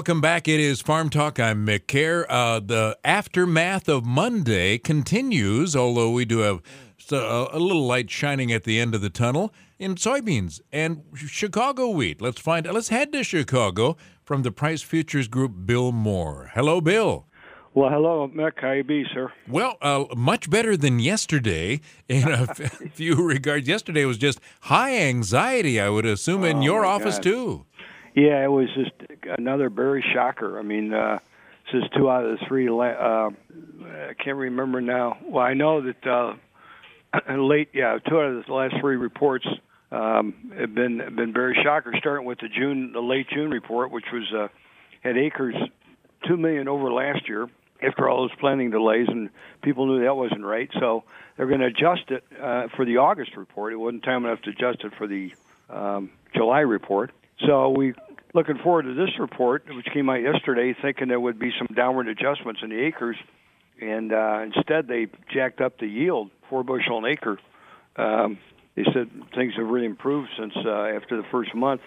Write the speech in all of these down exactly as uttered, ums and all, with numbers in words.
Welcome back. It is Farm Talk. I'm Mick Kerr. Uh, the aftermath of Monday continues, although we do have a, a little light shining at the end of the tunnel in soybeans and Chicago wheat. Let's find. Let's head to Chicago from the Price Futures Group. Bill Moore. Hello, Bill. Well, hello, Mick. How you be, sir? Well, uh, much better than yesterday in a f- few regards. Yesterday was just high anxiety, I would assume, in Oh, your my office, God. too. Yeah, it was just another Berry shocker. I mean, uh, this is two out of the three. La- uh, I can't remember now. Well, I know that uh, late, yeah, two out of the last three reports um, have been have been Berry shockers. Starting with the June, the late June report, which was uh, had acres two million over last year. After all those planting delays, and people knew that wasn't right, so they're going to adjust it uh, for the August report. It wasn't time enough to adjust it for the um, July report. So we looking forward to this report, which came out yesterday, thinking there would be some downward adjustments in the acres, and uh, instead they jacked up the yield, four bushel an acre. Um, they said things have really improved since uh, after the first month,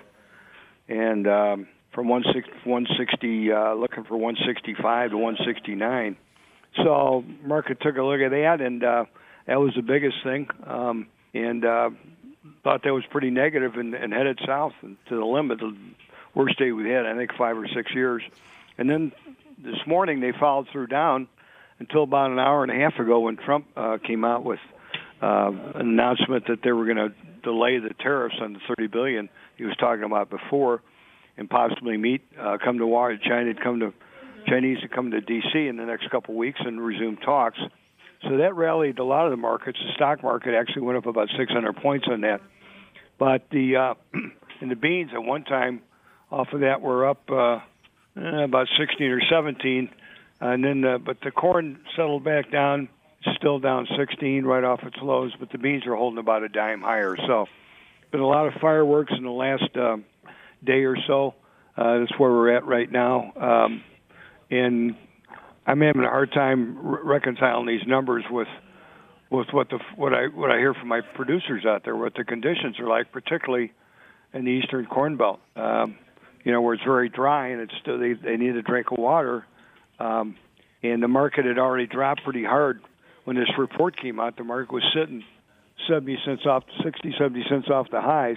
and um, from one sixty, uh, looking for one sixty-five to one sixty-nine. So market took a look at that, and uh, that was the biggest thing, um, and uh, thought that was pretty negative and, and headed south to the limit, the worst day we had, I think, five or six years. And then this morning they followed through down until about an hour and a half ago when Trump uh, came out with uh, an announcement that they were going to delay the tariffs on the thirty billion dollars he was talking about before, and possibly meet, uh, come to Washington, China, to come to Chinese to come to D C in the next couple of weeks and resume talks. So that rallied a lot of the markets. The stock market actually went up about six hundred points on that. But the uh, and the beans at one time off of that were up uh, about sixteen or seventeen, and then uh, but the corn settled back down, still down sixteen right off its lows. But the beans are holding about a dime higher. So been a lot of fireworks in the last uh, day or so. Uh, that's where we're at right now, um, and I'm having a hard time re- reconciling these numbers with with what the what I what I hear from my producers out there, what the conditions are like, particularly in the eastern Corn Belt. Um, you know, where it's very dry and it's still they they need a drink of water, um, and the market had already dropped pretty hard when this report came out. The market was sitting seventy cents off, sixty, seventy cents off the highs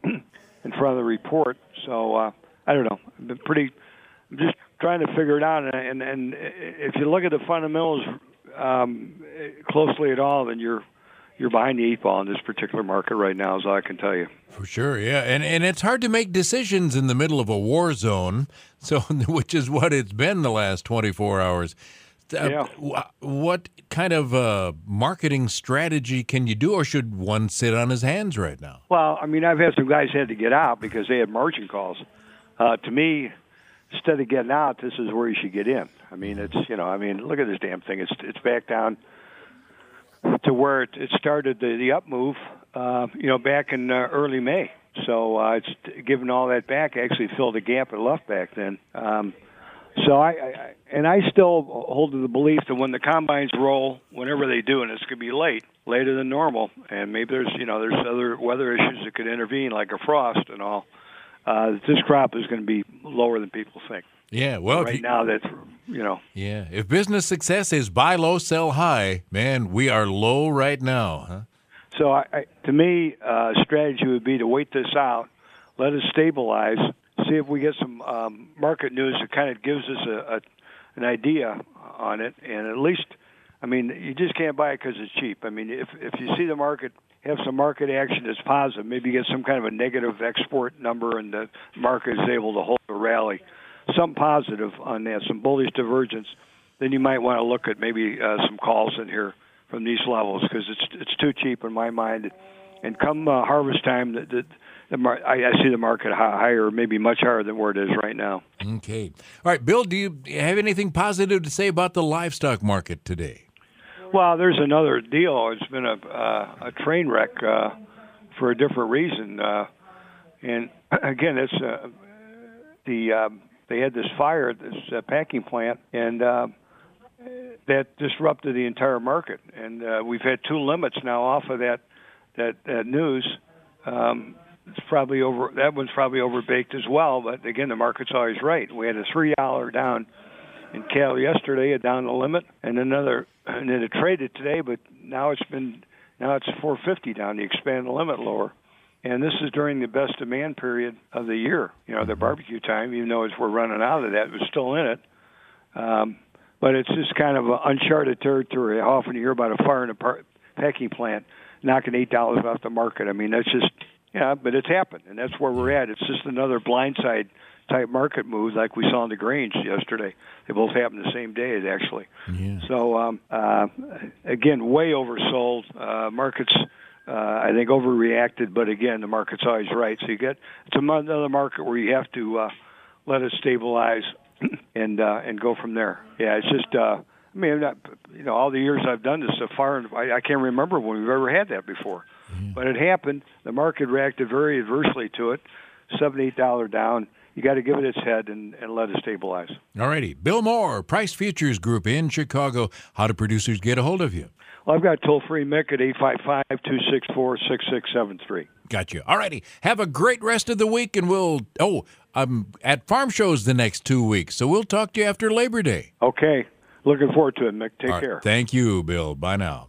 in front of the report. So uh, I don't know. I've been pretty. I'm just trying to figure it out. And, and and if you look at the fundamentals um, closely at all, then you're you're behind the eight ball in this particular market right now, is all I can tell you. For sure, yeah, and and it's hard to make decisions in the middle of a war zone, so which is what it's been the last twenty-four hours. Yeah. Uh, what kind of uh, marketing strategy can you do, or should one sit on his hands right now? Well, I mean, I've had some guys had to get out because they had margin calls. Uh, to me, instead of getting out, this is where you should get in. I mean, it's you know, I mean, look at this damn thing. It's it's back down to where it, it started the, the up move, uh, you know, back in uh, early May. So uh, it's given all that back, actually filled a gap it left back then. Um, so I, I and I still hold to the belief that when the combines roll, whenever they do, and it's going to be late, later than normal, and maybe there's you know there's other weather issues that could intervene, like a frost and all. Uh, this crop is going to be lower than people think. Yeah, well, right you, now that's you know. Yeah, if business success is buy low, sell high, man, we are low right now, huh? So I, I, to me, uh, strategy would be to wait this out, let it stabilize, see if we get some um, market news that kind of gives us a, a an idea on it, and at least, I mean, you just can't buy it because it's cheap. I mean, if if you see the market have some market action that's positive, maybe you get some kind of a negative export number, and the market is able to hold a rally, some positive on that, some bullish divergence, then you might want to look at maybe uh, some calls in here from these levels because it's it's too cheap in my mind. And come uh, harvest time, the, the, the mar- I, I see the market higher, maybe much higher than where it is right now. Okay. All right, Bill, do you have anything positive to say about the livestock market today? Well, there's another deal. It's been a uh, a train wreck uh, for a different reason. Uh, and again, it's uh, the uh, they had this fire at this uh, packing plant, and uh, that disrupted the entire market. And uh, we've had two limits now off of that that, that news. Um, it's probably over. That one's probably overbaked as well. But again, the market's always right. We had a three dollar down in Cal yesterday, a down the limit, and another, and then it traded today. But now it's been now it's four fifty down. The expanded limit lower. And this is during the best demand period of the year, you know, the barbecue time, even though as we're running out of that, we're still in it. Um, but it's just kind of uncharted territory. How often you hear about a fire in a par- packing plant knocking eight dollars off the market? I mean, that's just, yeah, but it's happened, and that's where we're at. It's just another blindside type market move like we saw in the Grange yesterday. They both happened the same day, actually. Yeah. So, um, uh, again, way oversold. Uh, markets... Uh, I think overreacted, but again, the market's always right. So you get it's another market where you have to uh, let it stabilize and uh, and go from there. Yeah, it's just uh, I mean, I'm not, you know, all the years I've done this so far, I, I can't remember when we've ever had that before. Mm-hmm. But it happened. The market reacted very adversely to it. Seven, eight dollar down. You got to give it its head and, and let it stabilize. All righty, Bill Moore, Price Futures Group in Chicago. How do producers get a hold of you? Well, I've got toll-free Mick at eight five five, two six four, six six seven three. Got you. All righty. Have a great rest of the week, and we'll, oh, I'm at farm shows the next two weeks, so we'll talk to you after Labor Day. Okay. Looking forward to it, Mick. Take All right. care. Thank you, Bill. Bye now.